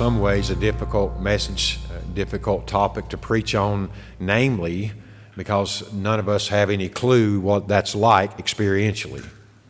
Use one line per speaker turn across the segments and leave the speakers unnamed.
some ways a difficult message, a difficult topic to preach on, namely because none of us have any clue what that's like experientially.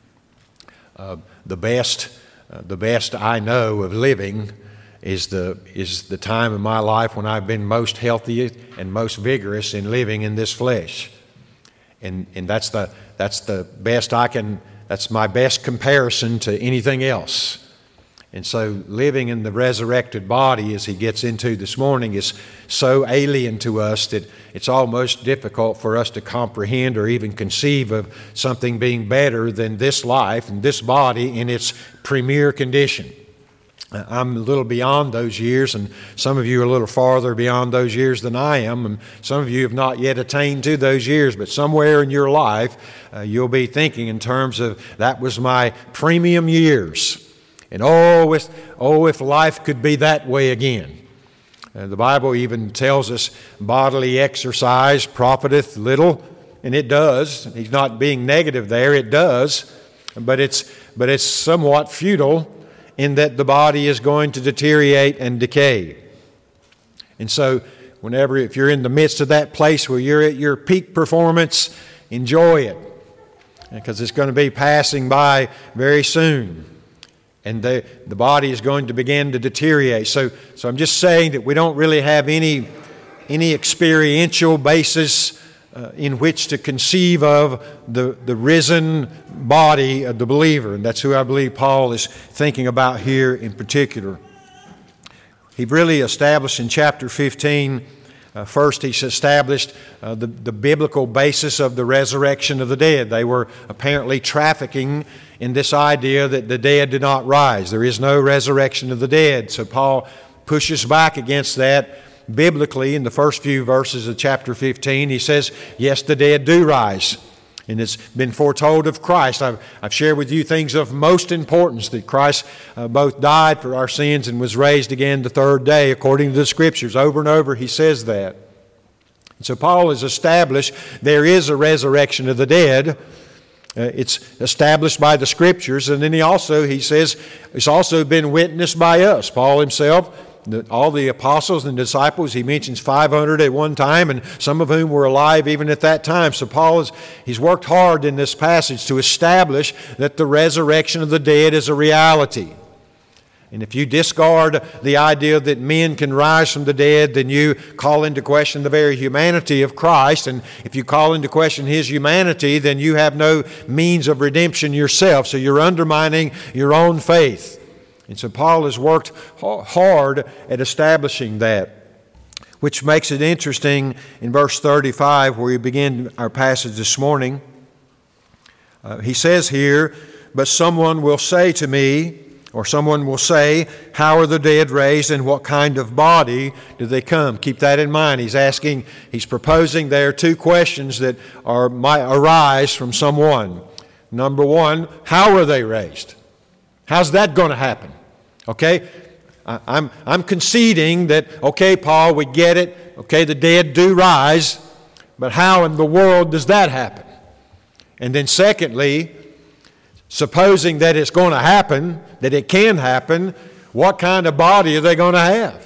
The best I know of living is the time of my life when I've been most healthy and most vigorous in living in this flesh, and that's the best I can. That's my best comparison to anything else. And so living in the resurrected body, as he gets into this morning, is so alien to us that it's almost difficult for us to comprehend or even conceive of something being better than this life and this body in its premier condition. I'm a little beyond those years, and some of you are a little farther beyond those years than I am, and some of you have not yet attained to those years, but somewhere in your life you'll be thinking in terms of that was my premium years. And if life could be that way again. The Bible even tells us bodily exercise profiteth little, and it does. He's not being negative there, it does. But it's somewhat futile in that the body is going to deteriorate and decay. And so if you're in the midst of that place where you're at your peak performance, enjoy it. Because it's going to be passing by very soon. And the body is going to begin to deteriorate. So I'm just saying that we don't really have any experiential basis in which to conceive of the risen body of the believer. And that's who I believe Paul is thinking about here in particular. He really established in chapter 15, first he's established the biblical basis of the resurrection of the dead. They were apparently trafficking in this idea that the dead do not rise. There is no resurrection of the dead. So Paul pushes back against that biblically in the first few verses of chapter 15. He says, yes, the dead do rise. And it's been foretold of Christ. I've shared with you things of most importance, that Christ both died for our sins and was raised again the third day, according to the Scriptures. Over and over he says that. And so Paul has established there is a resurrection of the dead. It's established by the Scriptures, and then he says it's also been witnessed by us. Paul himself, all the apostles and disciples, he mentions 500 at one time, and some of whom were alive even at that time. So Paul he's worked hard in this passage to establish that the resurrection of the dead is a reality. And if you discard the idea that men can rise from the dead, then you call into question the very humanity of Christ. And if you call into question His humanity, then you have no means of redemption yourself. So you're undermining your own faith. And so Paul has worked hard at establishing that, which makes it interesting in verse 35, where we begin our passage this morning. He says here, but someone will say to me, or someone will say, how are the dead raised, and what kind of body do they come? Keep that in mind. He's proposing there two questions that might arise from someone. Number one, how are they raised? How's that going to happen? Okay, I'm conceding that, okay, Paul, we get it. Okay, the dead do rise, but how in the world does that happen? And then secondly, supposing that it's going to happen, that it can happen, what kind of body are they going to have?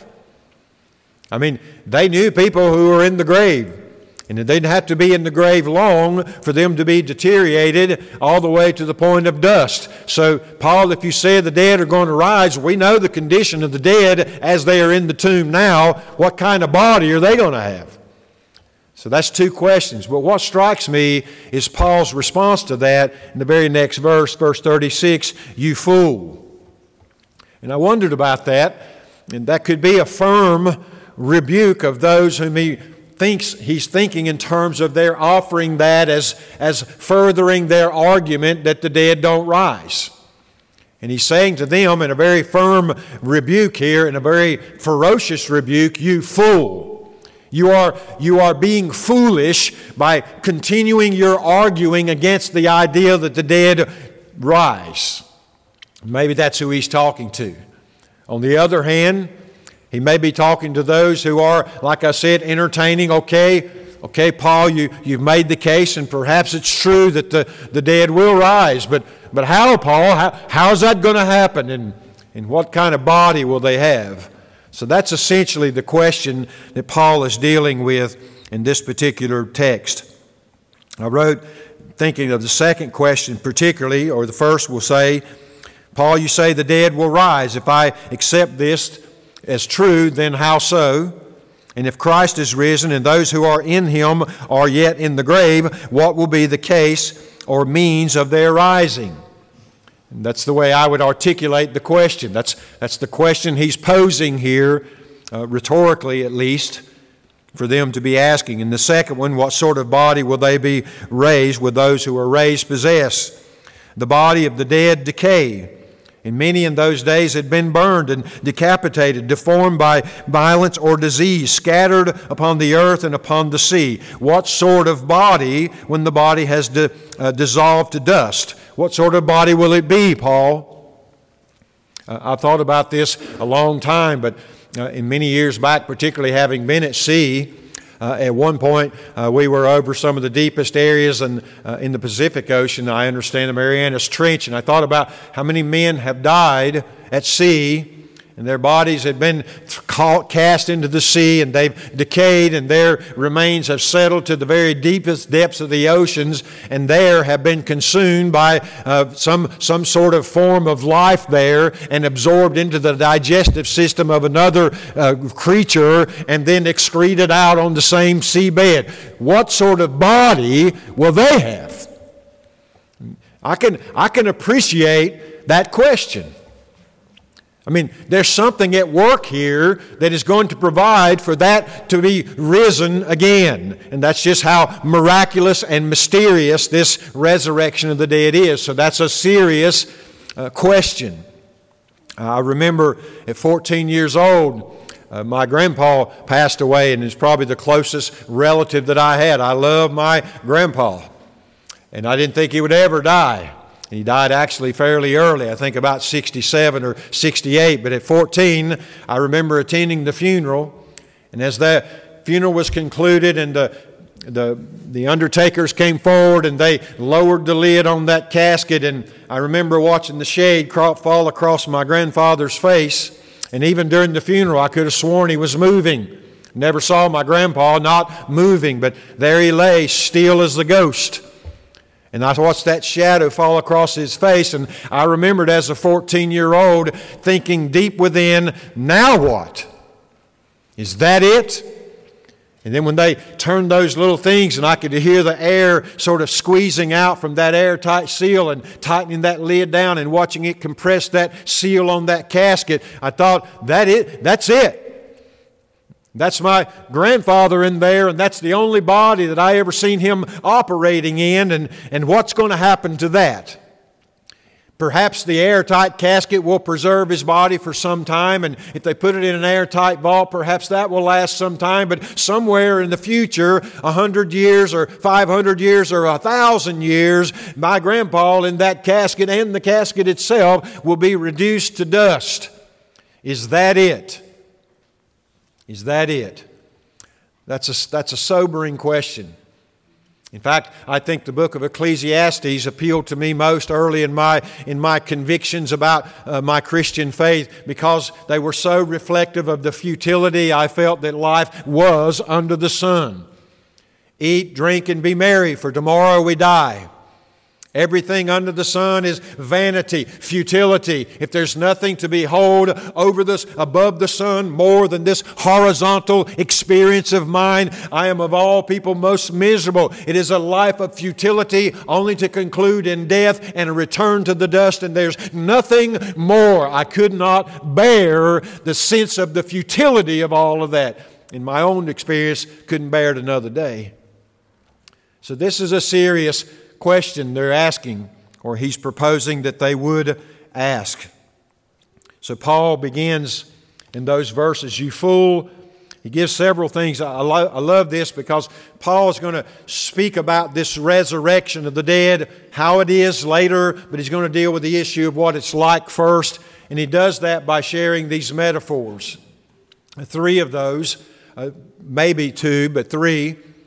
I mean, they knew people who were in the grave, and they didn't have to be in the grave long for them to be deteriorated all the way to the point of dust. So, Paul, if you say the dead are going to rise, we know the condition of the dead as they are in the tomb now. What kind of body are they going to have? So that's two questions. But what strikes me is Paul's response to that in the very next verse, verse 36, you fool. And I wondered about that, and that could be a firm rebuke of those whom he's thinking in terms of their offering that as furthering their argument that the dead don't rise. And he's saying to them in a very firm rebuke here, in a very ferocious rebuke, you fool. You are being foolish by continuing your arguing against the idea that the dead rise. Maybe that's who he's talking to. On the other hand, he may be talking to those who are, like I said, entertaining. Okay, Paul, you've made the case, and perhaps it's true that the dead will rise. But how, Paul? How's that going to happen? And what kind of body will they have? So that's essentially the question that Paul is dealing with in this particular text. I wrote, thinking of the second question particularly, or the first will say, Paul, you say the dead will rise. If I accept this as true, then how so? And if Christ is risen and those who are in Him are yet in the grave, what will be the case or means of their rising? And that's the way I would articulate the question. That's the question he's posing here, rhetorically at least, for them to be asking. And the second one, what sort of body will they be raised? Will those who are raised possess? The body of the dead decay. And many in those days had been burned and decapitated, deformed by violence or disease, scattered upon the earth and upon the sea. What sort of body when the body has dissolved to dust? What sort of body will it be, Paul? I've thought about this a long time, but in many years back, particularly having been at sea, at one point, we were over some of the deepest areas in the Pacific Ocean. I understand the Marianas Trench, and I thought about how many men have died at sea, and their bodies had been cast into the sea, and they've decayed, and their remains have settled to the very deepest depths of the oceans, and there have been consumed by some sort of form of life there, and absorbed into the digestive system of another creature, and then excreted out on the same seabed. What sort of body will they have? I can appreciate that question. I mean, there's something at work here that is going to provide for that to be risen again. And that's just how miraculous and mysterious this resurrection of the dead is. So that's a serious question. I remember at 14 years old, my grandpa passed away, and is probably the closest relative that I had. I love my grandpa, and I didn't think he would ever die. He died actually fairly early, I think about 67 or 68. But at 14, I remember attending the funeral. And as that funeral was concluded and the undertakers came forward and they lowered the lid on that casket, and I remember watching the shade fall across my grandfather's face. And even during the funeral, I could have sworn he was moving. Never saw my grandpa not moving, but there he lay, still as the ghost. And I watched that shadow fall across his face, and I remembered as a 14-year-old thinking deep within, now what? Is that it? And then when they turned those little things and I could hear the air sort of squeezing out from that airtight seal and tightening that lid down and watching it compress that seal on that casket, I thought, that's it. That's my grandfather in there, and that's the only body that I ever seen him operating in, and what's going to happen to that? Perhaps the airtight casket will preserve his body for some time, and if they put it in an airtight vault, perhaps that will last some time, but somewhere in the future, 100 years or 500 years or 1,000 years, my grandpa in that casket and the casket itself will be reduced to dust. Is that it? Is that it? That's a sobering question. In fact, I think the book of Ecclesiastes appealed to me most early in my convictions about my Christian faith, because they were so reflective of the futility I felt that life was under the sun. Eat, drink, and be merry, for tomorrow we die. Everything under the sun is vanity, futility. If there's nothing to behold above the sun more than this horizontal experience of mine, I am of all people most miserable. It is a life of futility, only to conclude in death and a return to the dust, and there's nothing more. I could not bear the sense of the futility of all of that. In my own experience, couldn't bear it another day. So this is a serious question they're asking, or he's proposing that they would ask. So Paul begins in those verses, you fool. He gives several things. I love this because Paul is going to speak about this resurrection of the dead, how it is later, but he's going to deal with the issue of what it's like first. And he does that by sharing these metaphors. Three of those, maybe two, but three.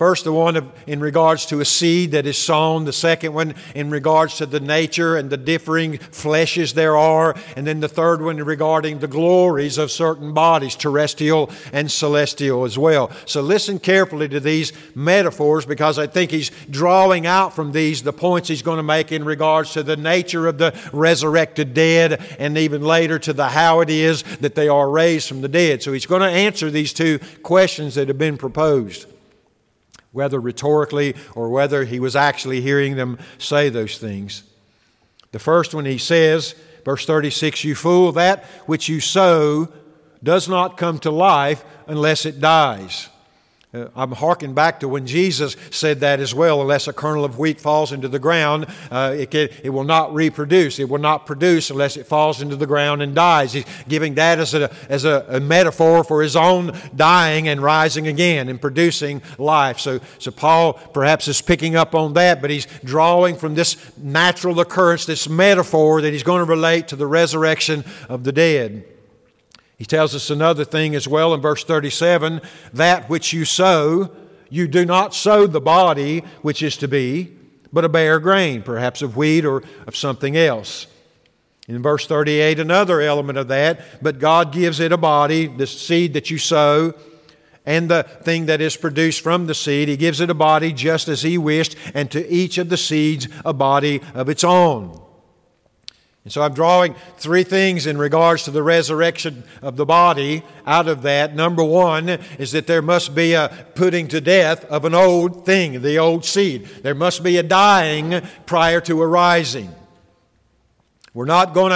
First, the one in regards to a seed that is sown. The second one in regards to the nature and the differing fleshes there are. And then the third one regarding the glories of certain bodies, terrestrial and celestial as well. So listen carefully to these metaphors, because I think he's drawing out from these the points he's going to make in regards to the nature of the resurrected dead, and even later to the how it is that they are raised from the dead. So he's going to answer these two questions that have been proposed, whether rhetorically or whether he was actually hearing them say those things. The first one, he says, verse 36, "You fool, that which you sow does not come to life unless it dies." I'm harking back to when Jesus said that as well. Unless a kernel of wheat falls into the ground, it will not reproduce. It will not produce unless it falls into the ground and dies. He's giving that as a metaphor for his own dying and rising again and producing life. So Paul perhaps is picking up on that, but he's drawing from this natural occurrence, this metaphor that he's going to relate to the resurrection of the dead. He tells us another thing as well in verse 37, "That which you sow, you do not sow the body which is to be, but a bare grain, perhaps of wheat or of something else." In verse 38, another element of that, "But God gives it a body," the seed that you sow, and the thing that is produced from the seed. He gives it a body just as He wished, and to each of the seeds a body of its own. And so I'm drawing three things in regards to the resurrection of the body out of that. Number one is that there must be a putting to death of an old thing, the old seed. There must be a dying prior to a rising. We're going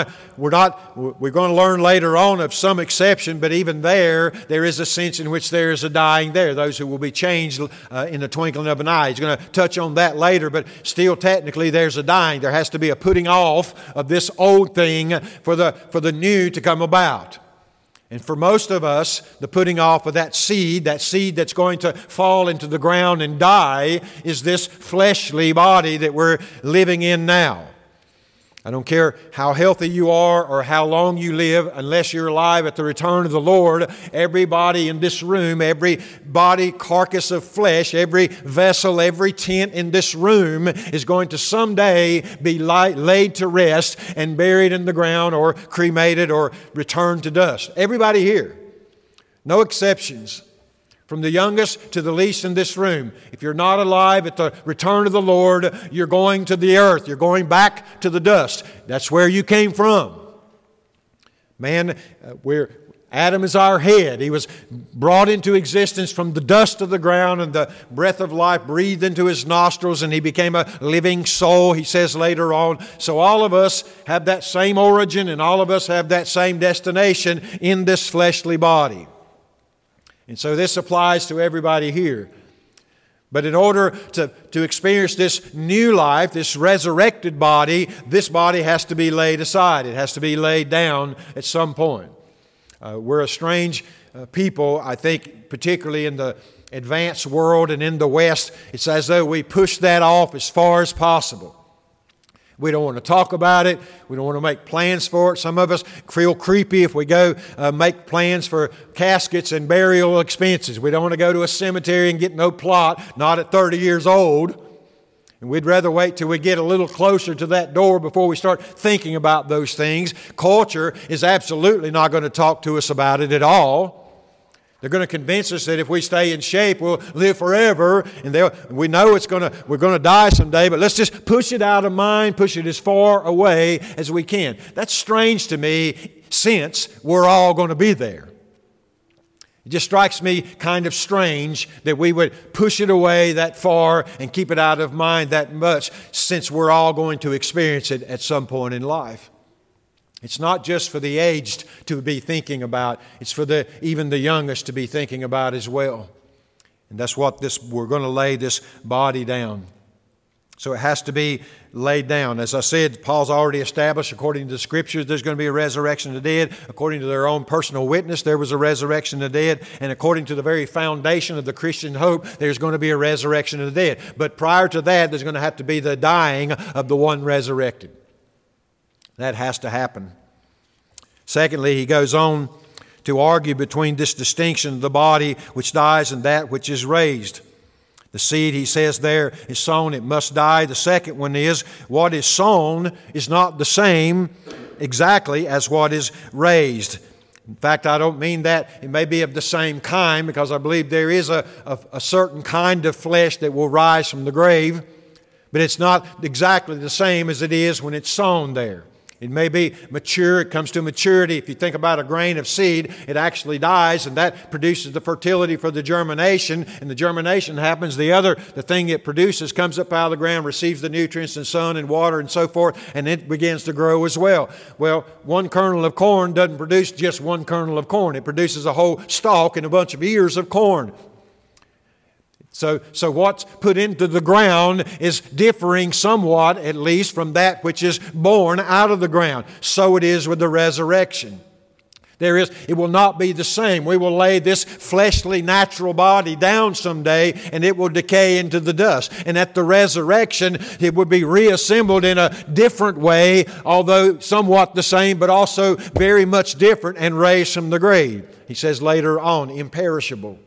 to learn later on of some exception, but even there is a sense in which there is a dying there. Those who will be changed in the twinkling of an eye. He's going to touch on that later, but still technically there's a dying. There has to be a putting off of this old thing for the new to come about. And for most of us, the putting off of that seed that's going to fall into the ground and die, is this fleshly body that we're living in now. I don't care how healthy you are or how long you live, unless you're alive at the return of the Lord. Everybody in this room, every body carcass of flesh, every vessel, every tent in this room is going to someday be laid to rest and buried in the ground or cremated or returned to dust. Everybody here. No exceptions. From the youngest to the least in this room. If you're not alive at the return of the Lord, you're going to the earth. You're going back to the dust. That's where you came from. Man, Adam is our head. He was brought into existence from the dust of the ground, and the breath of life breathed into his nostrils, and he became a living soul, he says later on. So all of us have that same origin, and all of us have that same destination in this fleshly body. And so this applies to everybody here. But in order to experience this new life, this resurrected body, this body has to be laid aside. It has to be laid down at some point. We're a strange people, I think, particularly in the advanced world and in the West. It's as though we push that off as far as possible. We don't want to talk about it. We don't want to make plans for it. Some of us feel creepy if we go make plans for caskets and burial expenses. We don't want to go to a cemetery and get no plot, not at 30 years old. And we'd rather wait till we get a little closer to that door before we start thinking about those things. Culture is absolutely not going to talk to us about it at all. They're going to convince us that if we stay in shape, we'll live forever, and we know we're going to die someday, but let's just push it out of mind, push it as far away as we can. That's strange to me, since we're all going to be there. It just strikes me kind of strange that we would push it away that far and keep it out of mind that much, since we're all going to experience it at some point in life. It's not just for the aged to be thinking about. It's for even the youngest to be thinking about as well. And that's what we're going to lay this body down. So it has to be laid down. As I said, Paul's already established, according to the Scriptures, there's going to be a resurrection of the dead. According to their own personal witness, there was a resurrection of the dead. And according to the very foundation of the Christian hope, there's going to be a resurrection of the dead. But prior to that, there's going to have to be the dying of the one resurrected. That has to happen. Secondly, he goes on to argue between this distinction of the body which dies and that which is raised. The seed, he says there, is sown, it must die. The second one is, what is sown is not the same exactly as what is raised. In fact, I don't mean that it may be of the same kind, because I believe there is a certain kind of flesh that will rise from the grave, but it's not exactly the same as it is when it's sown there. It may be mature, it comes to maturity. If you think about a grain of seed, it actually dies, and that produces the fertility for the germination, and the germination happens. The thing it produces comes up out of the ground, receives the nutrients and sun and water and so forth, and it begins to grow as well. Well, one kernel of corn doesn't produce just one kernel of corn. It produces a whole stalk and a bunch of ears of corn. So what's put into the ground is differing somewhat, at least, from that which is born out of the ground. So it is with the resurrection. It will not be the same. We will lay this fleshly, natural body down someday, and it will decay into the dust. And at the resurrection, it will be reassembled in a different way, although somewhat the same, but also very much different, and raised from the grave. He says later on, imperishable.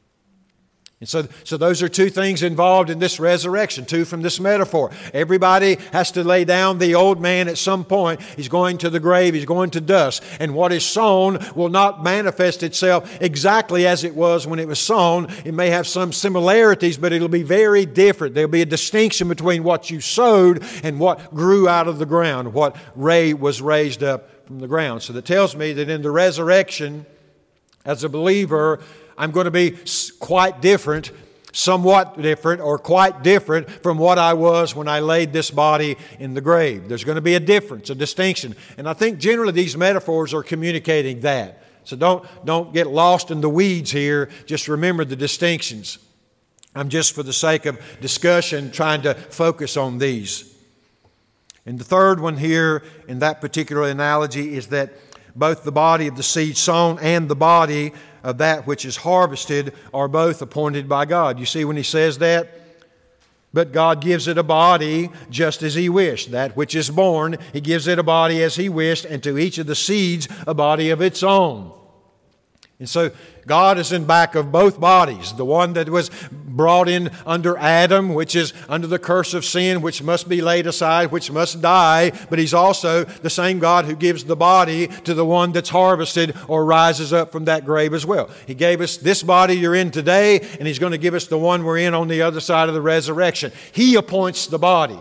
And so those are two things involved in this resurrection, two from this metaphor. Everybody has to lay down the old man at some point. He's going to the grave, he's going to dust. And what is sown will not manifest itself exactly as it was when it was sown. It may have some similarities, but it'll be very different. There'll be a distinction between what you sowed and what grew out of the ground, what was raised up from the ground. So that tells me that in the resurrection, as a believer, I'm going to be quite different, somewhat different, or quite different from what I was when I laid this body in the grave. There's going to be a difference, a distinction. And I think generally these metaphors are communicating that. So don't get lost in the weeds here. Just remember the distinctions. I'm just, for the sake of discussion, trying to focus on these. And the third one here in that particular analogy is that both the body of the seed sown and the body of that which is harvested are both appointed by God. You see when he says that? But God gives it a body just as He wished. That which is born, He gives it a body as He wished, and to each of the seeds a body of its own. And so God is in back of both bodies. The one that was brought in under Adam, which is under the curse of sin, which must be laid aside, which must die. But He's also the same God who gives the body to the one that's harvested or rises up from that grave as well. He gave us this body you're in today, and He's going to give us the one we're in on the other side of the resurrection. He appoints the body.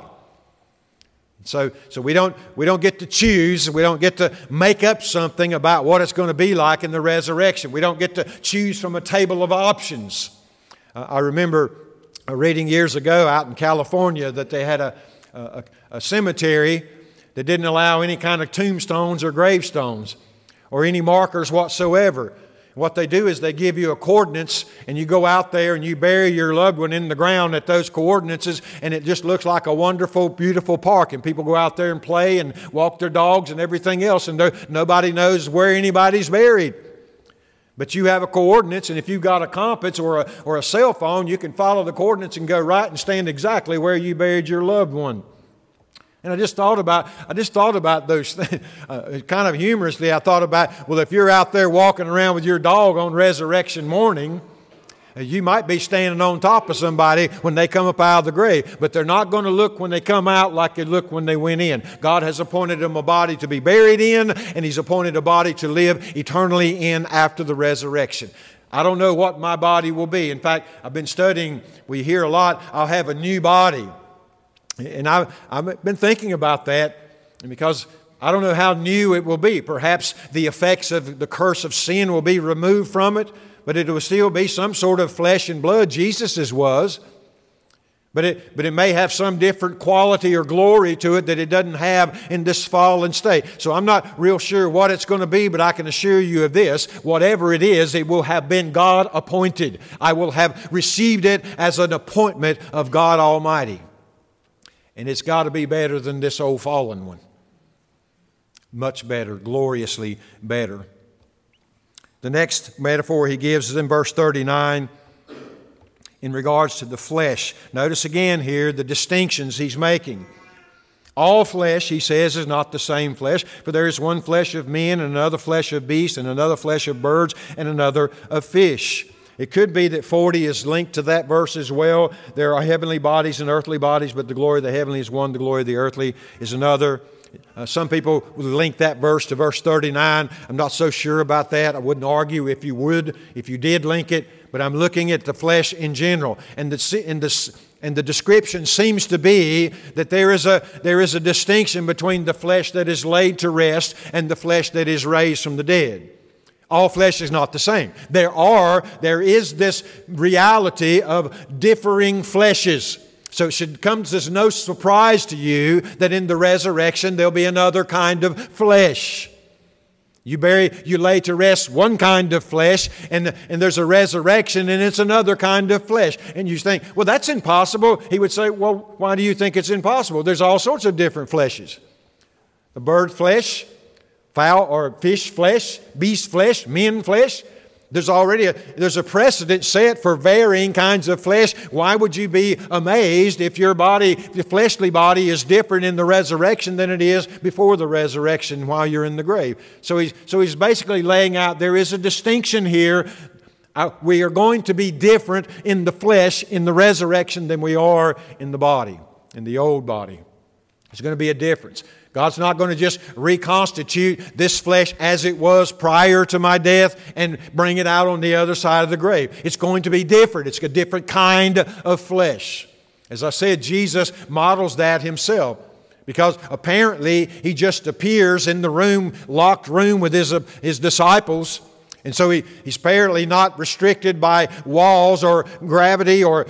So we don't get to choose. We don't get to make up something about what it's going to be like in the resurrection. We don't get to choose from a table of options. I remember reading years ago out in California that they had a cemetery that didn't allow any kind of tombstones or gravestones or any markers whatsoever. What they do is they give you a coordinates, and you go out there and you bury your loved one in the ground at those coordinates, and it just looks like a wonderful, beautiful park. And people go out there and play and walk their dogs and everything else, and nobody knows where anybody's buried. But you have a coordinates, and if you've got a compass or a cell phone, you can follow the coordinates and go right and stand exactly where you buried your loved one. And I just thought about those things. Kind of humorously, I thought about, well, if you're out there walking around with your dog on resurrection morning, you might be standing on top of somebody when they come up out of the grave. But they're not going to look when they come out like they look when they went in. God has appointed them a body to be buried in, and He's appointed a body to live eternally in after the resurrection. I don't know what my body will be. In fact, I've been studying, we hear a lot, I'll have a new body. And I've been thinking about that, because I don't know how new it will be. Perhaps the effects of the curse of sin will be removed from it, but it will still be some sort of flesh and blood, Jesus's was. But it may have some different quality or glory to it that it doesn't have in this fallen state. So I'm not real sure what it's going to be, but I can assure you of this. Whatever it is, it will have been God appointed. I will have received it as an appointment of God Almighty. And it's got to be better than this old fallen one. Much better, gloriously better. The next metaphor he gives is in verse 39 in regards to the flesh. Notice again here the distinctions he's making. All flesh, he says, is not the same flesh, for there is one flesh of men, and another flesh of beasts, and another flesh of birds, and another of fish. It could be that 40 is linked to that verse as well. There are heavenly bodies and earthly bodies, but the glory of the heavenly is one, the glory of the earthly is another. Some people would link that verse to verse 39. I'm not so sure about that. I wouldn't argue if you did link it, but I'm looking at the flesh in general. And the description seems to be that there is a distinction between the flesh that is laid to rest and the flesh that is raised from the dead. All flesh is not the same. There is this reality of differing fleshes. So it should come as no surprise to you that in the resurrection there'll be another kind of flesh. You lay to rest one kind of flesh, and there's a resurrection, and it's another kind of flesh. And you think, well, that's impossible. He would say, well, why do you think it's impossible? There's all sorts of different fleshes. The bird flesh, fowl or fish flesh, beast flesh, men flesh. There's a precedent set for varying kinds of flesh. Why would you be amazed if your fleshly body is different in the resurrection than it is before the resurrection while you're in the grave? So he's basically laying out there is a distinction here. We are going to be different in the flesh in the resurrection than we are in the body, in the old body. There's going to be a difference. God's not going to just reconstitute this flesh as it was prior to my death and bring it out on the other side of the grave. It's going to be different. It's a different kind of flesh. As I said, Jesus models that himself because apparently he just appears in the locked room with his disciples. And so he's apparently not restricted by walls or gravity or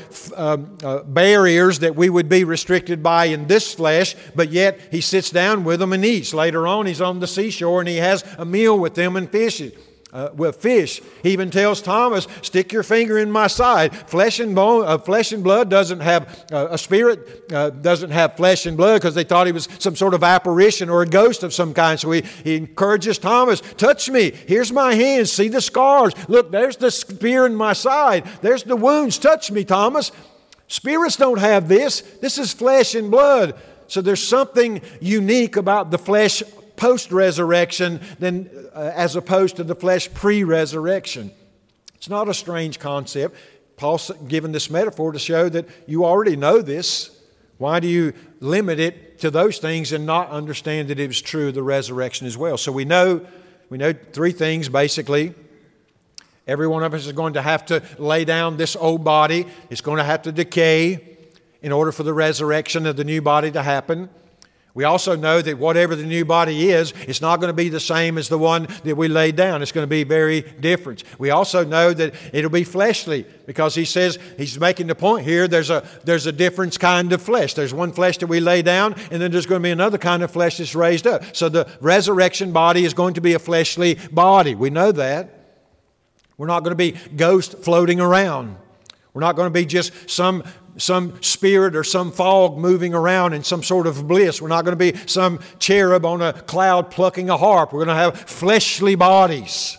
barriers that we would be restricted by in this flesh, but yet he sits down with them and eats. Later on, he's on the seashore and he has a meal with them and fishes. With fish. He even tells Thomas, stick your finger in my side. Flesh and blood doesn't have, a spirit doesn't have flesh and blood because they thought he was some sort of apparition or a ghost of some kind. So he encourages Thomas, touch me. Here's my hands. See the scars. Look, there's the spear in my side. There's the wounds. Touch me, Thomas. Spirits don't have this. This is flesh and blood. So there's something unique about the flesh post-resurrection than as opposed to the flesh pre-resurrection. It's not a strange concept. Paul's given this metaphor to show that you already know this. Why do you limit it to those things and not understand that it was true of the resurrection as well? So we know three things basically. Every one of us is going to have to lay down this old body. It's going to have to decay in order for the resurrection of the new body to happen. We also know that whatever the new body is, it's not going to be the same as the one that we laid down. It's going to be very different. We also know that it'll be fleshly because he says, he's making the point here, there's a different kind of flesh. There's one flesh that we lay down, and then there's going to be another kind of flesh that's raised up. So the resurrection body is going to be a fleshly body. We know that. We're not going to be ghosts floating around. We're not going to be just some spirit or some fog moving around in some sort of bliss. We're not going to be some cherub on a cloud plucking a harp. We're going to have fleshly bodies,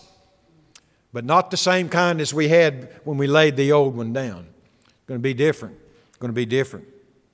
but not the same kind as we had when we laid the old one down. It's going to be different. It's going to be different.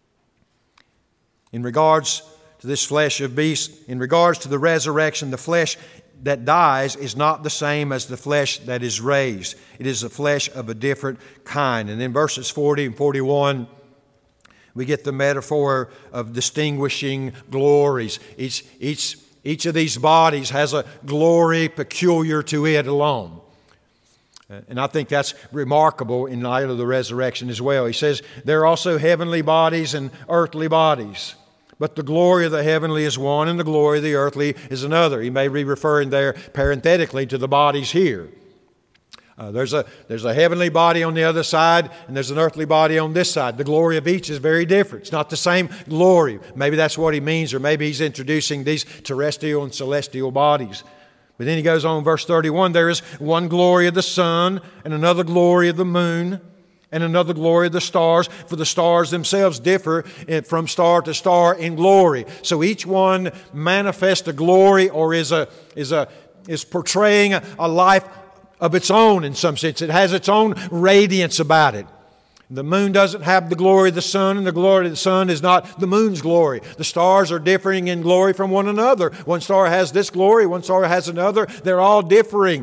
In regards to this flesh of beast, in regards to the resurrection, the flesh that dies is not the same as the flesh that is raised. It is the flesh of a different kind. And in verses 40 and 41, we get the metaphor of distinguishing glories. Each of these bodies has a glory peculiar to it alone. And I think that's remarkable in light of the resurrection as well. He says, there are also heavenly bodies and earthly bodies. But the glory of the heavenly is one, and the glory of the earthly is another. He may be referring there parenthetically to the bodies here. There's a heavenly body on the other side, and there's an earthly body on this side. The glory of each is very different. It's not the same glory. Maybe that's what he means, or maybe he's introducing these terrestrial and celestial bodies. But then he goes on in verse 31, there is one glory of the sun, and another glory of the moon, and another glory of the stars, for the stars themselves differ from star to star in glory. So each one manifests a glory or is portraying a life of its own in some sense. It has its own radiance about it. The moon doesn't have the glory of the sun, and the glory of the sun is not the moon's glory. The stars are differing in glory from one another. One star has this glory, one star has another. They're all differing.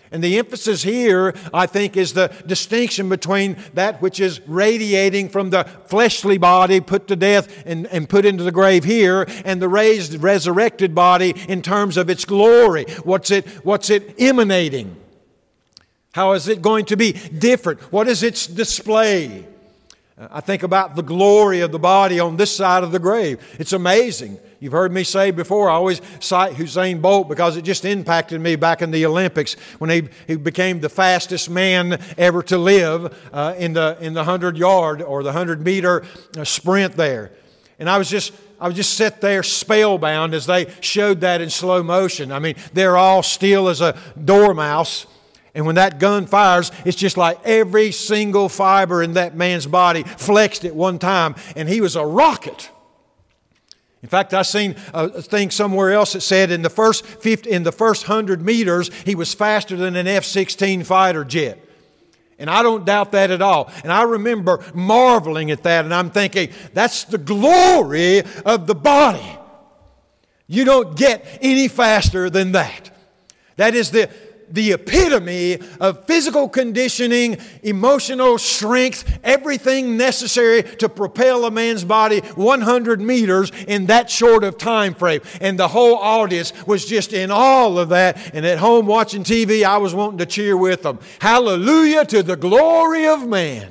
And the emphasis here, I think, is the distinction between that which is radiating from the fleshly body put to death and put into the grave here, and the raised, resurrected body in terms of its glory. What's it emanating? How is it going to be different? What is its display? I think about the glory of the body on this side of the grave. It's amazing. You've heard me say before, I always cite Usain Bolt because it just impacted me back in the Olympics when he became the fastest man ever to live in the 100-yard or the 100-meter sprint there. And I was just sit there spellbound as they showed that in slow motion. I mean, they're all still as a dormouse. And when that gun fires, it's just like every single fiber in that man's body flexed at one time. And he was a rocket. In fact, I seen a thing somewhere else that said in the first 100 meters, he was faster than an F-16 fighter jet. And I don't doubt that at all. And I remember marveling at that. And I'm thinking, that's the glory of the body. You don't get any faster than that. That is the epitome of physical conditioning, emotional strength, everything necessary to propel a man's body 100 meters in that short of time frame. And the whole audience was just in all of that. And at home watching TV, I was wanting to cheer with them. Hallelujah to the glory of man.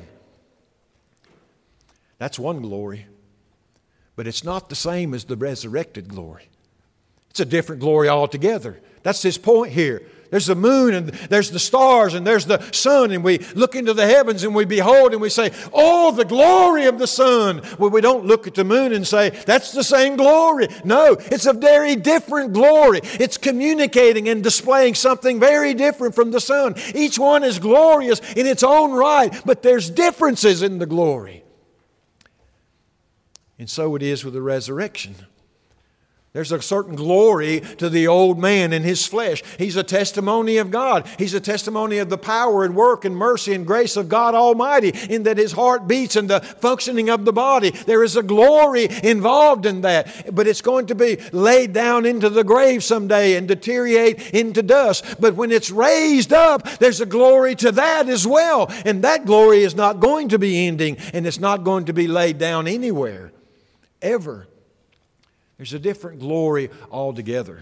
That's one glory. But it's not the same as the resurrected glory. It's a different glory altogether. That's his point here. There's the moon and there's the stars and there's the sun, and we look into the heavens and we behold and we say, oh, the glory of the sun. Well, we don't look at the moon and say, that's the same glory. No, it's a very different glory. It's communicating and displaying something very different from the sun. Each one is glorious in its own right, but there's differences in the glory. And so it is with the resurrection. There's a certain glory to the old man in his flesh. He's a testimony of God. He's a testimony of the power and work and mercy and grace of God Almighty, in that his heart beats and the functioning of the body. There is a glory involved in that. But it's going to be laid down into the grave someday and deteriorate into dust. But when it's raised up, there's a glory to that as well. And that glory is not going to be ending, and it's not going to be laid down anywhere, ever. There's a different glory altogether.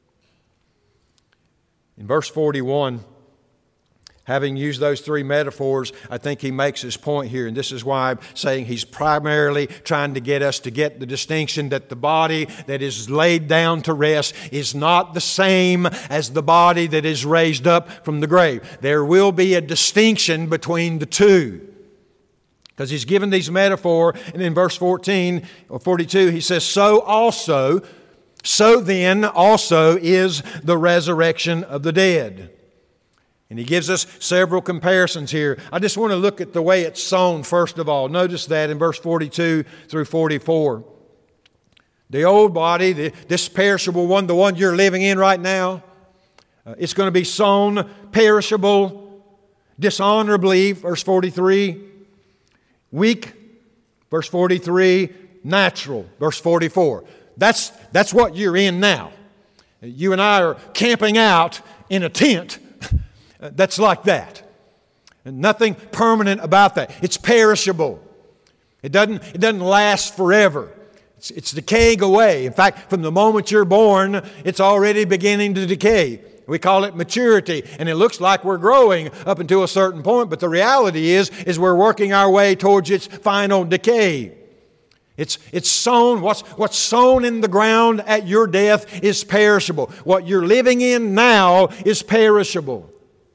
In verse 41, having used those three metaphors, I think he makes his point here. And this is why I'm saying he's primarily trying to get us to get the distinction that the body that is laid down to rest is not the same as the body that is raised up from the grave. There will be a distinction between the two. Because he's given these metaphor, and in verse 14 or 42, he says, so then also is the resurrection of the dead. And he gives us several comparisons here. I just want to look at the way it's sown first of all. Notice that in verse 42 through 44. The old body, this perishable one, the one you're living in right now, it's going to be sown perishable, dishonorably, verse 43. Weak, verse 43, natural, verse 44. That's what you're in now. You and I are camping out in a tent that's like that. And nothing permanent about that. It's perishable. It doesn't last forever. It's decaying away. In fact, from the moment you're born, it's already beginning to decay. We call it maturity, and it looks like we're growing up until a certain point, but the reality is we're working our way towards its final decay. It's sown. What's sown in the ground at your death is perishable. What you're living in now is perishable.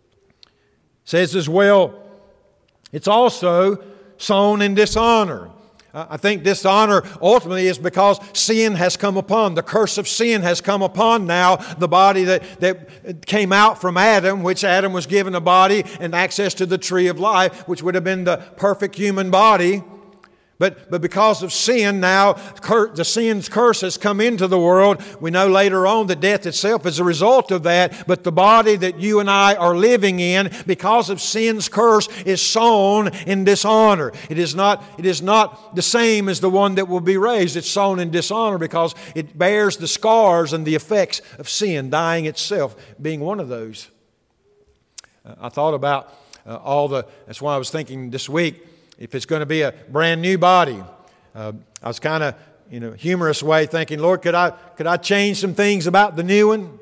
It says as well, it's also sown in dishonor. I think dishonor ultimately is because sin has come upon. The curse of sin has come upon now the body that came out from Adam, which Adam was given a body and access to the tree of life, which would have been the perfect human body. But because of sin now, the sin's curse has come into the world. We know later on that death itself is a result of that. But the body that you and I are living in, because of sin's curse, is sown in dishonor. It is not the same as the one that will be raised. It's sown in dishonor because it bears the scars and the effects of sin, dying itself being one of those. I thought about that's why I was thinking this week, if it's going to be a brand new body, I was kind of, in a humorous way, thinking, Lord, could I change some things about the new one?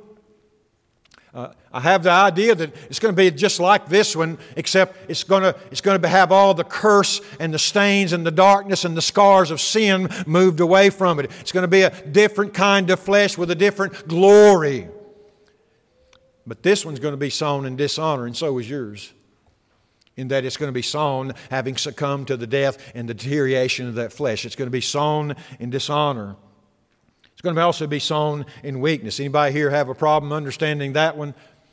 I have the idea that it's going to be just like this one, except it's going to have all the curse and the stains and the darkness and the scars of sin moved away from it. It's going to be a different kind of flesh with a different glory. But this one's going to be sown in dishonor, and so is yours, in that it's going to be sown having succumbed to the death and the deterioration of that flesh. It's going to be sown in dishonor. It's going to also be sown in weakness. Anybody here have a problem understanding that one?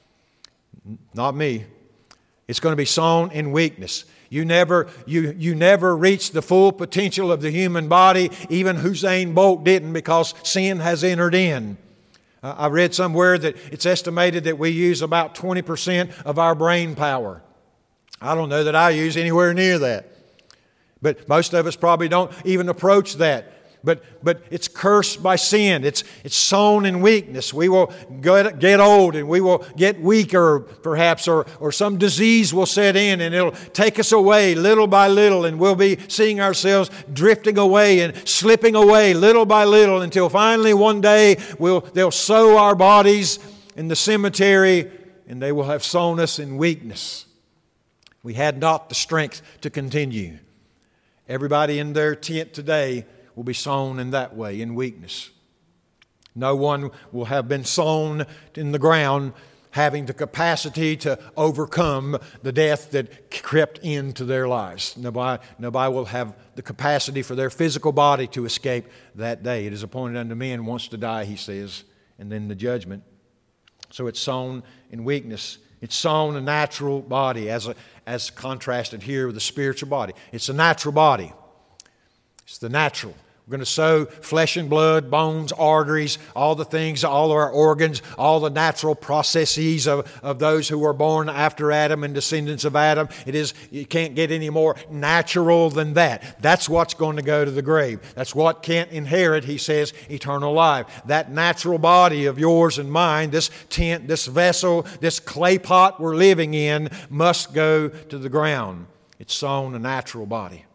Not me. It's going to be sown in weakness. You never reach the full potential of the human body. Even Usain Bolt didn't, because sin has entered in. I read somewhere that it's estimated that we use about 20% of our brain power. I don't know that I use anywhere near that. But most of us probably don't even approach that. But it's cursed by sin. It's sown in weakness. We will get old and we will get weaker perhaps, or some disease will set in and it'll take us away little by little, and we'll be seeing ourselves drifting away and slipping away little by little until finally one day they'll sow our bodies in the cemetery and they will have sown us in weakness. We had not the strength to continue. Everybody in their tent today will be sown in that way, in weakness. No one will have been sown in the ground having the capacity to overcome the death that crept into their lives. Nobody will have the capacity for their physical body to escape that day. It is appointed unto men once to die, he says, and then the judgment. So it's sown in weakness. It's sown a natural body, as contrasted here with the spiritual body. It's a natural body. It's the natural. We're going to sow flesh and blood, bones, arteries, all the things, all of our organs, all the natural processes of those who were born after Adam and descendants of Adam. You can't get any more natural than that. That's what's going to go to the grave. That's what can't inherit, he says, eternal life. That natural body of yours and mine, this tent, this vessel, this clay pot we're living in, must go to the ground. It's sown a natural body.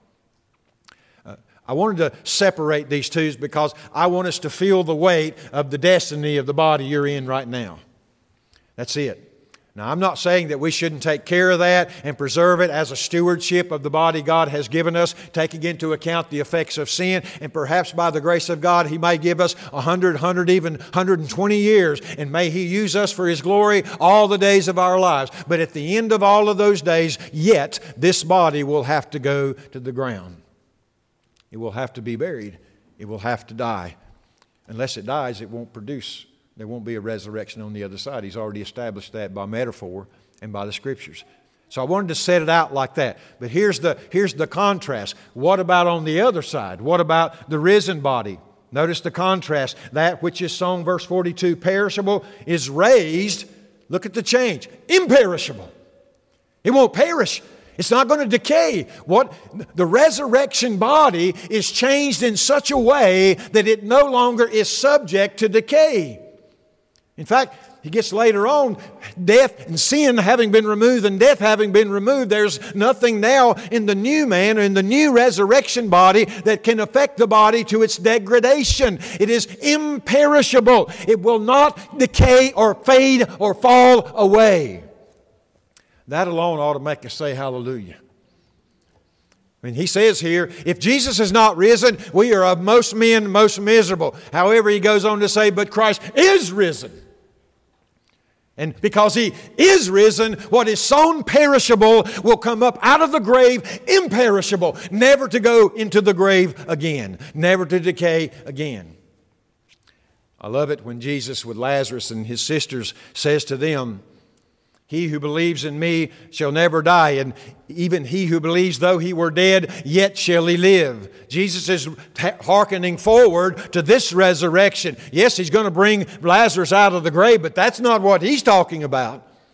I wanted to separate these two because I want us to feel the weight of the destiny of the body you're in right now. That's it. Now, I'm not saying that we shouldn't take care of that and preserve it as a stewardship of the body God has given us, taking into account the effects of sin, and perhaps by the grace of God, He may give us 100, even 120 years, and may He use us for His glory all the days of our lives. But at the end of all of those days, yet this body will have to go to the ground. It will have to be buried. It will have to die. Unless it dies, it won't produce. There won't be a resurrection on the other side. He's already established that by metaphor and by the Scriptures. So I wanted to set it out like that. But here's the contrast. What about on the other side? What about the risen body? Notice the contrast. That which is sown, verse 42, perishable, is raised. Look at the change. Imperishable. It won't perish. It's not going to decay. The resurrection body is changed in such a way that it no longer is subject to decay. In fact, he gets later on, death and sin having been removed and death having been removed, there's nothing now in the new man or in the new resurrection body that can affect the body to its degradation. It is imperishable. It will not decay or fade or fall away. That alone ought to make us say hallelujah. I mean, he says here, if Jesus is not risen, we are of most men most miserable. However, he goes on to say, but Christ is risen. And because He is risen, what is sown perishable will come up out of the grave imperishable, never to go into the grave again, never to decay again. I love it when Jesus with Lazarus and his sisters says to them, he who believes in me shall never die, and even he who believes though he were dead, yet shall he live. Jesus is hearkening forward to this resurrection. Yes, He's going to bring Lazarus out of the grave, but that's not what He's talking about.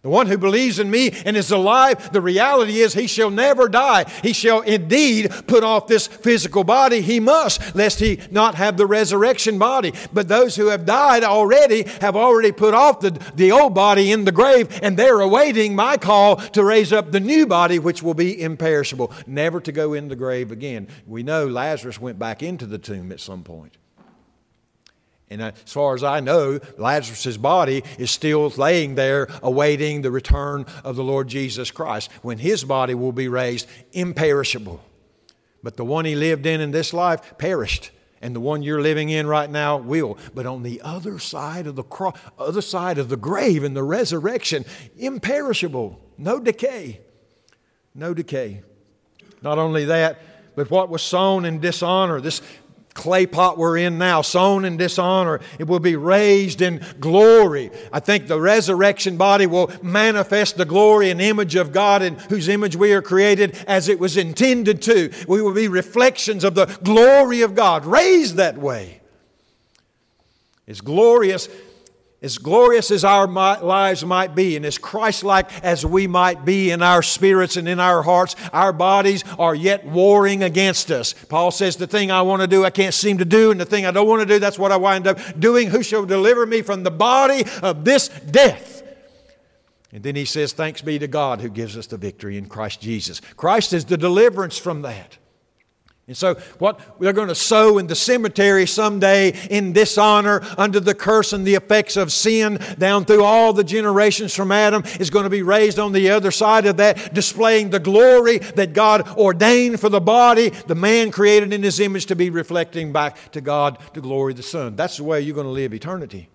The one who believes in me and is alive, the reality is he shall never die. He shall indeed put off this physical body. He must, lest he not have the resurrection body. But those who have died already have already put off the old body in the grave, and they're awaiting my call to raise up the new body, which will be imperishable, never to go in the grave again. We know Lazarus went back into the tomb at some point. And as far as I know, Lazarus' body is still laying there awaiting the return of the Lord Jesus Christ, when his body will be raised imperishable. But the one he lived in this life perished, and the one you're living in right now will. But on the other side of the cross, other side of the grave and the resurrection, imperishable, no decay. No decay. Not only that, but what was sown in dishonor, this clay pot we're in now, sown in dishonor, it will be raised in glory. I think the resurrection body will manifest the glory and image of God, in whose image we are created, as it was intended to. We will be reflections of the glory of God, raised that way. As glorious as our lives might be, and as Christ-like as we might be in our spirits and in our hearts, our bodies are yet warring against us. Paul says, the thing I want to do, I can't seem to do, and the thing I don't want to do, that's what I wind up doing. Who shall deliver me from the body of this death? And then he says, thanks be to God who gives us the victory in Christ Jesus. Christ is the deliverance from that. And so what we're going to sow in the cemetery someday in dishonor, under the curse and the effects of sin down through all the generations from Adam, is going to be raised on the other side of that, displaying the glory that God ordained for the body, the man created in His image, to be reflecting back to God, to glory the Son. That's the way you're going to live eternity.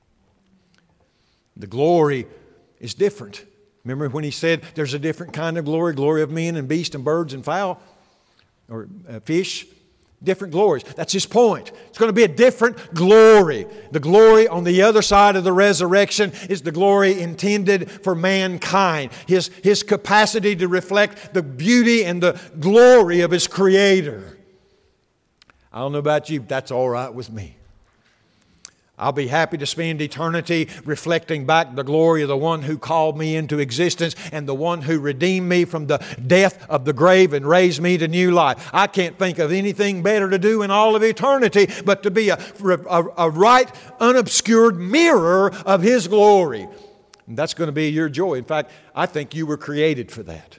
The glory is different. Remember when He said there's a different kind of glory, glory of men and beasts and birds and fowl? Or fish, different glories. That's His point. It's going to be a different glory. The glory on the other side of the resurrection is the glory intended for mankind. His capacity to reflect the beauty and the glory of His Creator. I don't know about you, but that's all right with me. I'll be happy to spend eternity reflecting back the glory of the one who called me into existence and the one who redeemed me from the death of the grave and raised me to new life. I can't think of anything better to do in all of eternity but to be a right, unobscured mirror of His glory. And that's going to be your joy. In fact, I think you were created for that.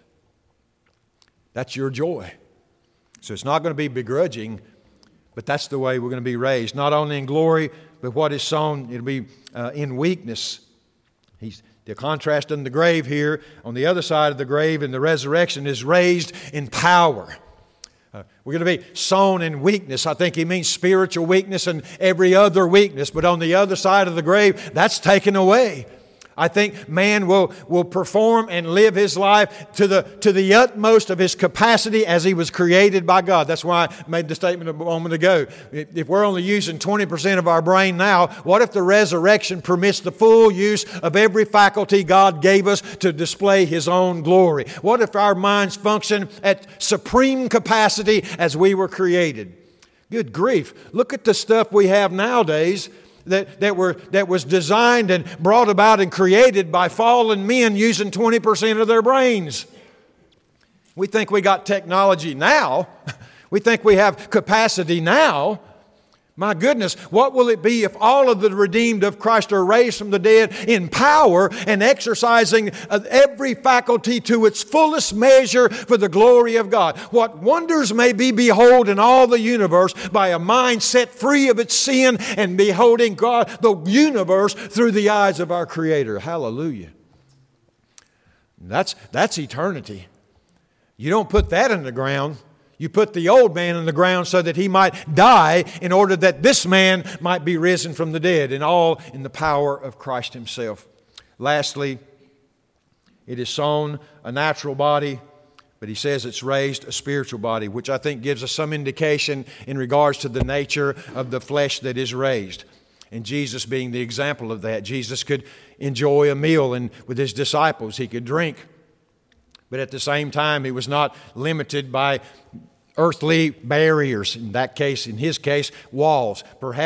That's your joy. So it's not going to be begrudging, but that's the way we're going to be raised. Not only in glory, but what is sown, it'll be in weakness. The contrast in the grave here, on the other side of the grave in the resurrection, is raised in power. We're going to be sown in weakness. I think he means spiritual weakness and every other weakness. But on the other side of the grave, that's taken away. I think man will perform and live his life to the utmost of his capacity as he was created by God. That's why I made the statement a moment ago. If we're only using 20% of our brain now, what if the resurrection permits the full use of every faculty God gave us to display His own glory? What if our minds function at supreme capacity as we were created? Good grief. Look at the stuff we have nowadays that was designed and brought about and created by fallen men using 20% of their brains. We think we got technology now. We think we have capacity now. My goodness, what will it be if all of the redeemed of Christ are raised from the dead in power and exercising every faculty to its fullest measure for the glory of God? What wonders may be behold in all the universe by a mind set free of its sin and beholding God, the universe, through the eyes of our Creator. Hallelujah. That's eternity. You don't put that in the ground. You put the old man in the ground so that he might die in order that this man might be risen from the dead, and all in the power of Christ Himself. Lastly, it is sown a natural body, but he says it's raised a spiritual body, which I think gives us some indication in regards to the nature of the flesh that is raised. And Jesus being the example of that. Jesus could enjoy a meal and with His disciples. He could drink. But at the same time, He was not limited by earthly barriers. In his case, walls. Perhaps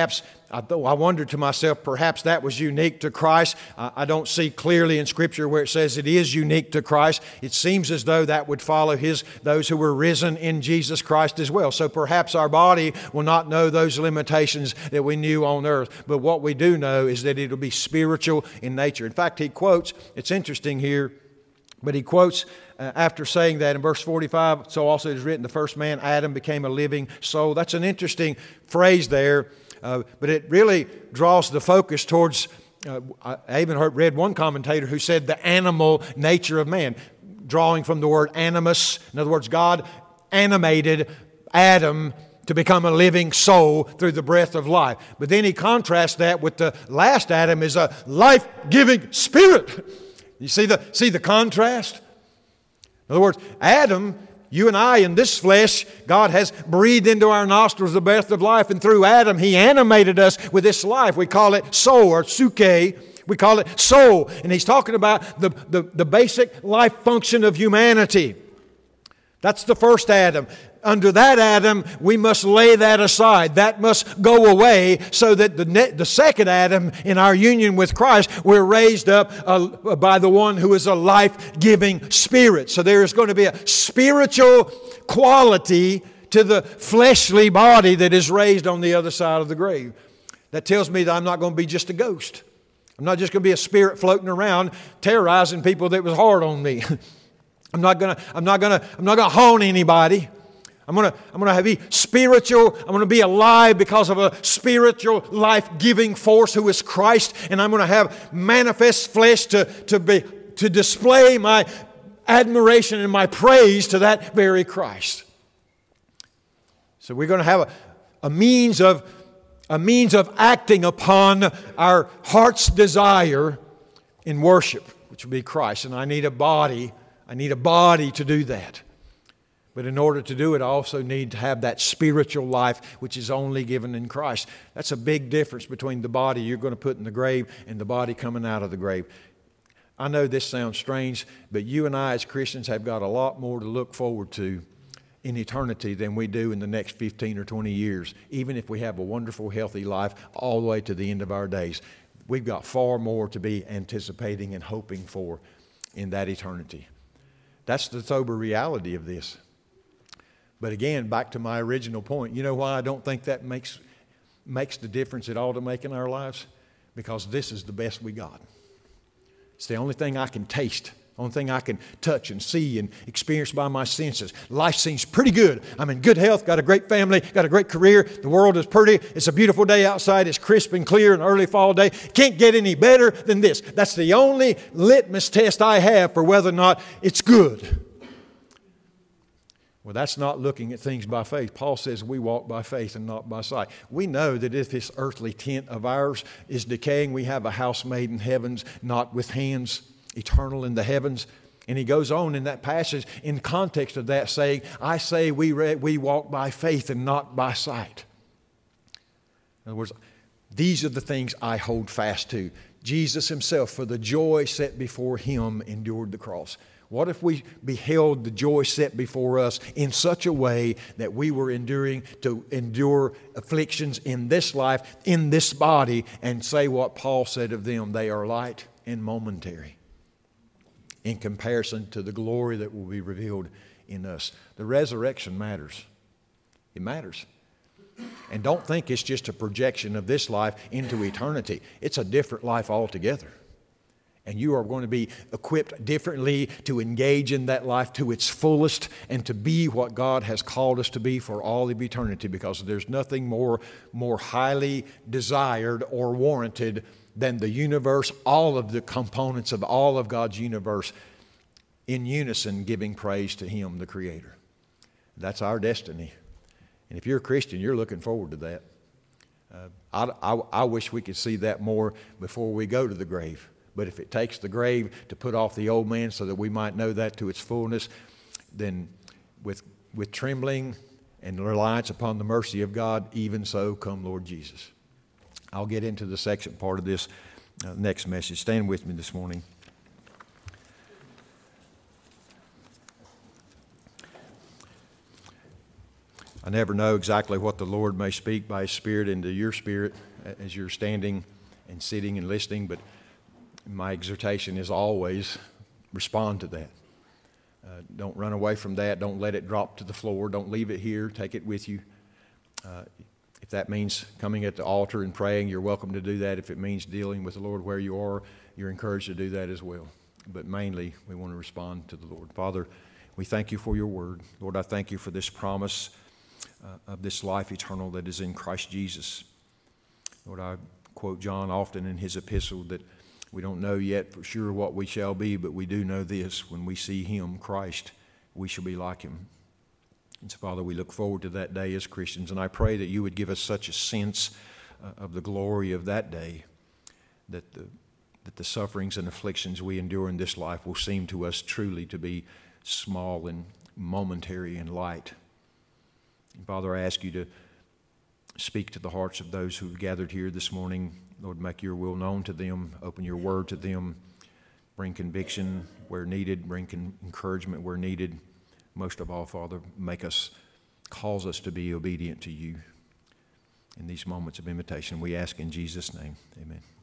I wondered to myself, perhaps that was unique to Christ. I don't see clearly in Scripture where it says it is unique to Christ. It seems as though that would follow those who were risen in Jesus Christ as well. So perhaps our body will not know those limitations that we knew on earth. But what we do know is that it'll be spiritual in nature. In fact, he quotes, it's interesting here, but he quotes after saying that in verse 45, so also it is written, the first man, Adam, became a living soul. That's an interesting phrase there. But it really draws the focus towards, I even read one commentator who said the animal nature of man, drawing from the word animus. In other words, God animated Adam to become a living soul through the breath of life. But then he contrasts that with the last Adam as a life-giving spirit. You see the contrast? In other words, Adam, you and I in this flesh, God has breathed into our nostrils the breath of life, and through Adam, He animated us with this life. We call it soul, or suke. We call it soul. And He's talking about the basic life function of humanity. That's the first Adam. Under that Adam, we must lay that aside. That must go away so that the second Adam in our union with Christ, we're raised up by the one who is a life-giving spirit. So there is going to be a spiritual quality to the fleshly body that is raised on the other side of the grave. That tells me that I'm not going to be just a ghost. I'm not just going to be a spirit floating around terrorizing people that was hard on me. I'm not going to haunt anybody. I'm going to be spiritual. I'm going to be alive because of a spiritual life-giving force who is Christ, and I'm going to have manifest flesh to display my admiration and my praise to that very Christ. So we're going to have a means of acting upon our heart's desire in worship, which will be Christ, and I need a body. I need a body to do that. But in order to do it, I also need to have that spiritual life, which is only given in Christ. That's a big difference between the body you're going to put in the grave and the body coming out of the grave. I know this sounds strange, but you and I as Christians have got a lot more to look forward to in eternity than we do in the next 15 or 20 years, even if we have a wonderful, healthy life all the way to the end of our days. We've got far more to be anticipating and hoping for in that eternity. That's the sober reality of this. But again, back to my original point, you know why I don't think that makes the difference at all to make in our lives? Because this is the best we got. It's the only thing I can taste, only thing I can touch and see and experience by my senses. Life seems pretty good. I'm in good health, got a great family, got a great career. The world is pretty. It's a beautiful day outside. It's crisp and clear, an early fall day. Can't get any better than this. That's the only litmus test I have for whether or not it's good. Well, that's not looking at things by faith. Paul says we walk by faith and not by sight. We know that if this earthly tent of ours is decaying, we have a house made in heavens, not with hands, eternal in the heavens. And he goes on in that passage in context of that saying, I say we walk by faith and not by sight. In other words, these are the things I hold fast to. Jesus himself, for the joy set before him, endured the cross. What if we beheld the joy set before us in such a way that we were enduring to endure afflictions in this life, in this body, and say what Paul said of them, they are light and momentary in comparison to the glory that will be revealed in us. The resurrection matters. It matters. And don't think it's just a projection of this life into eternity. It's a different life altogether. And you are going to be equipped differently to engage in that life to its fullest and to be what God has called us to be for all of eternity, because there's nothing more highly desired or warranted than the universe, all of the components of all of God's universe in unison giving praise to Him, the Creator. That's our destiny. And if you're a Christian, you're looking forward to that. I wish we could see that more before we go to the grave. But if it takes the grave to put off the old man so that we might know that to its fullness, then with trembling and reliance upon the mercy of God, even so come Lord Jesus. I'll get into the second part of this next message. Stand with me this morning. I never know exactly what the Lord may speak by His Spirit into your spirit as you're standing and sitting and listening, but my exhortation is always respond to that. Don't run away from that. Don't let it drop to the floor. Don't leave it here. Take it with you. If that means coming at the altar and praying, you're welcome to do that. If it means dealing with the Lord where you are, you're encouraged to do that as well. But mainly, we want to respond to the Lord. Father, we thank you for your word. Lord, I thank you for this promise of this life eternal that is in Christ Jesus. Lord, I quote John often in his epistle that we don't know yet for sure what we shall be, but we do know this: when we see him, Christ, we shall be like him. And so, Father, we look forward to that day as Christians, and I pray that you would give us such a sense of the glory of that day that the sufferings and afflictions we endure in this life will seem to us truly to be small and momentary and light. And Father, I ask you to speak to the hearts of those who have gathered here this morning. Lord, make your will known to them, open your word to them, bring conviction where needed, bring encouragement where needed. Most of all, Father, cause us to be obedient to you in these moments of invitation. We ask in Jesus' name, amen.